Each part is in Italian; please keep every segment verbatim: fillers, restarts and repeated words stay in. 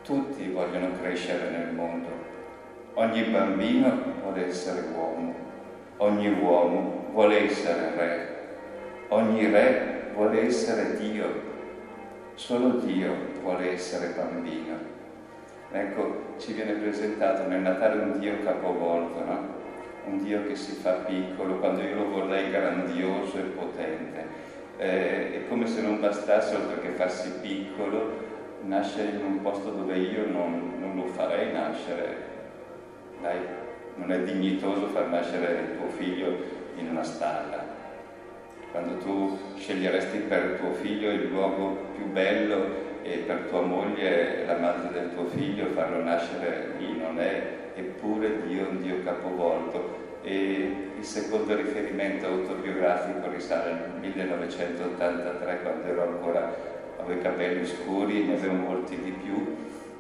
tutti vogliono crescere nel mondo. Ogni bambino vuole essere uomo, ogni uomo vuole essere re, ogni re vuole essere Dio, solo Dio vuole essere bambino. Ecco, ci viene presentato nel Natale un Dio capovolto, no? Un Dio che si fa piccolo, quando io lo vorrei grandioso e potente. Eh, è come se non bastasse, oltre che farsi piccolo, nascere in un posto dove io non, non lo farei nascere. Dai, non è dignitoso far nascere tuo figlio in una stalla. Quando tu sceglieresti per tuo figlio il luogo più bello e per tua moglie, la madre del tuo figlio, farlo nascere lì non è, eppure Dio è un Dio capovolto. E il secondo riferimento autobiografico risale al millenovecentottantatré, quando ero ancora, avevo i capelli scuri, ne avevo molti di più,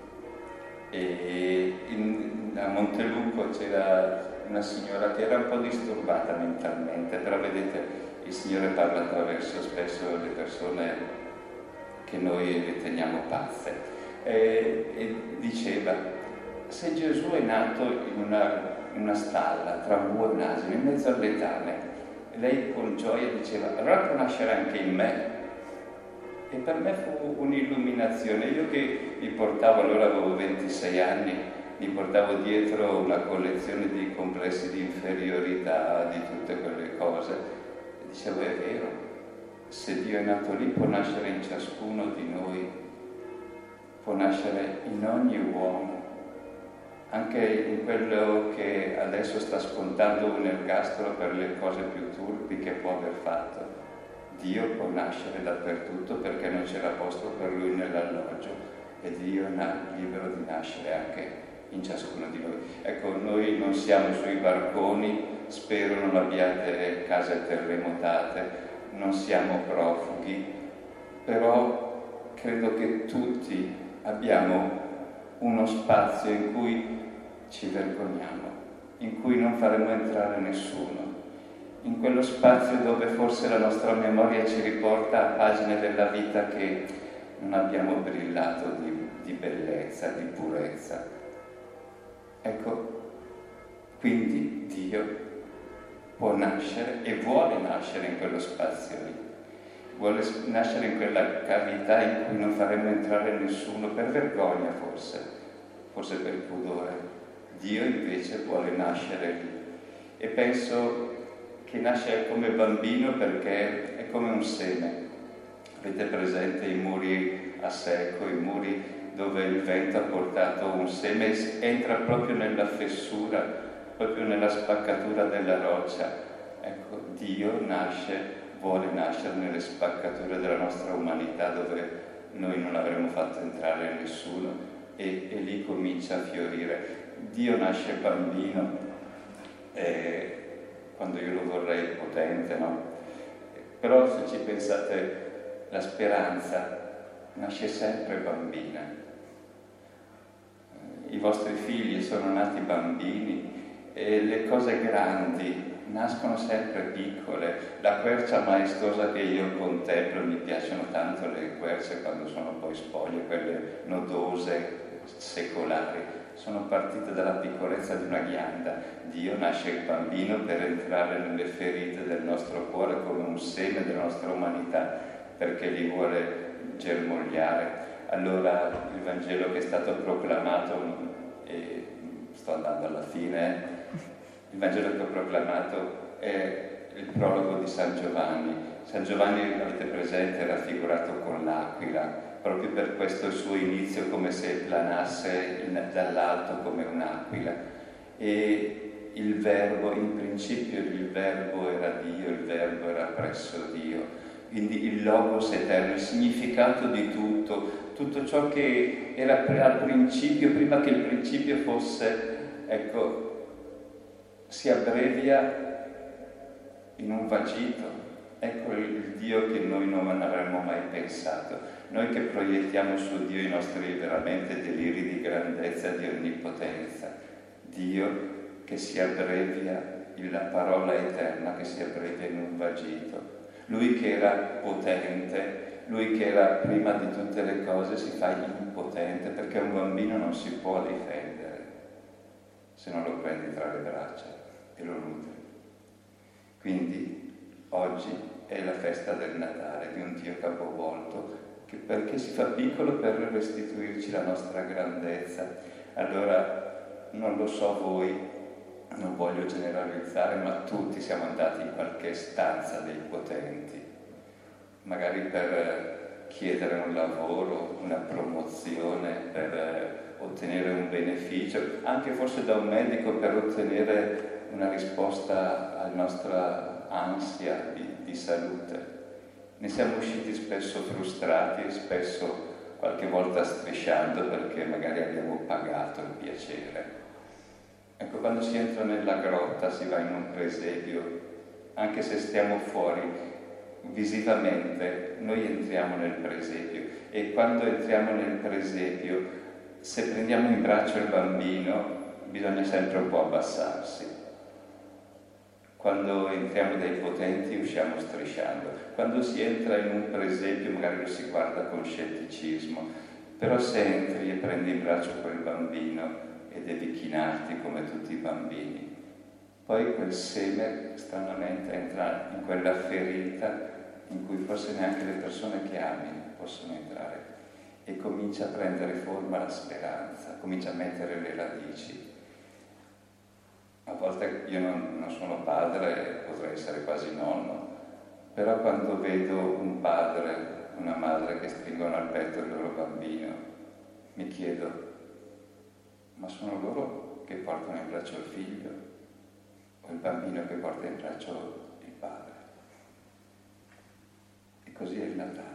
e in, a Monteluco c'era una signora che era un po' disturbata mentalmente, però vedete, il Signore parla attraverso spesso le persone che noi riteniamo pazze, e, e diceva: se Gesù è nato in una, una stalla tra un bue e un asino, in mezzo al letame, lei con gioia diceva: allora può nascere anche in me. E per me fu un'illuminazione. Io che mi portavo, allora avevo ventisei anni, mi portavo dietro una collezione di complessi di inferiorità, di tutte quelle cose, e dicevo: è vero, se Dio è nato lì può nascere in ciascuno di noi, può nascere in ogni uomo, anche in quello che adesso sta scontando un ergastolo per le cose più turpi che può aver fatto. Dio può nascere dappertutto perché non c'era posto per lui nell'alloggio, e Dio è libero di nascere anche in ciascuno di noi. Ecco, noi non siamo sui barconi, spero non abbiate case terremotate, non siamo profughi, però credo che tutti abbiamo uno spazio in cui ci vergogniamo, in cui non faremo entrare nessuno, in quello spazio dove forse la nostra memoria ci riporta a pagine della vita che non abbiamo brillato di, di bellezza, di purezza. Ecco, quindi Dio può nascere e vuole nascere in quello spazio lì, vuole nascere in quella cavità in cui non faremo entrare nessuno, per vergogna forse, forse per pudore. Dio invece vuole nascere lì, e penso che nasce come bambino perché è come un seme. Avete presente i muri a secco, i muri dove il vento ha portato un seme, entra proprio nella fessura, proprio nella spaccatura della roccia. Ecco, Dio nasce, vuole nascere nelle spaccature della nostra umanità, dove noi non avremmo fatto entrare nessuno, e, e lì comincia a fiorire. Dio nasce bambino, eh, quando io lo vorrei potente, no? Però se ci pensate, la speranza nasce sempre bambina. I vostri figli sono nati bambini, e le cose grandi nascono sempre piccole. La quercia maestosa che io contemplo, mi piacciono tanto le querce quando sono poi spoglie, quelle nodose, secolari, sono partite dalla piccolezza di una ghianda. Dio nasce il bambino per entrare nelle ferite del nostro cuore come un seme della nostra umanità, perché li vuole germogliare. Allora il Vangelo che è stato proclamato, e sto andando alla fine, il Vangelo che ho proclamato è il prologo di San Giovanni. San Giovanni, avete presente, è raffigurato con l'aquila, proprio per questo il suo inizio, come se planasse in, dall'alto come un'aquila. E il Verbo, in principio il Verbo era Dio, il Verbo era presso Dio. Quindi il Logos eterno, il significato di tutto, tutto ciò che era al principio, prima che il principio fosse, ecco, si abbrevia in un vagito. Ecco il Dio che noi non avremmo mai pensato. Noi che proiettiamo su Dio i nostri veramente deliri di grandezza, di onnipotenza. Dio che si abbrevia, la parola eterna che si abbrevia in un vagito. Lui che era potente lui che era prima di tutte le cose si fa impotente, perché un bambino non si può difendere se non lo prendi tra le braccia e lo nutri. Quindi oggi è la festa del Natale, di un Dio capovolto, che perché si fa piccolo per restituirci la nostra grandezza. Allora, non lo so voi, non voglio generalizzare, ma tutti siamo andati in qualche stanza dei potenti, magari per chiedere un lavoro, una promozione, per ottenere un beneficio, anche forse da un medico per ottenere una risposta alla nostra ansia di, di salute. Ne siamo usciti spesso frustrati, spesso qualche volta strisciando perché magari abbiamo pagato il piacere. Ecco, quando si entra nella grotta, si va in un presepio, anche se stiamo fuori visivamente, noi entriamo nel presepio e quando entriamo nel presepio, se prendiamo in braccio il bambino, bisogna sempre un po' abbassarsi. Quando entriamo dai potenti usciamo strisciando. Quando si entra in un presepio magari lo si guarda con scetticismo, però se entri e prendi in braccio quel bambino e devi chinarti come tutti i bambini, poi quel seme stranamente entra in quella ferita in cui forse neanche le persone che ami possono entrare e comincia a prendere forma la speranza, comincia a mettere le radici. A volte io non, non sono padre, potrei essere quasi nonno, però quando vedo un padre, una madre che stringono al petto il loro bambino, mi chiedo, ma sono loro che portano in braccio il figlio o il bambino che porta in braccio il padre? E così è il Natale.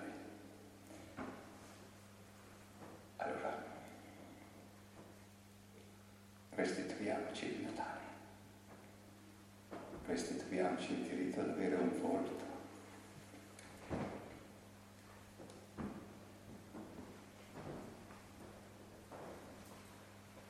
Allora, restituiamoci il Natale. Restituiamoci il diritto ad avere un volto,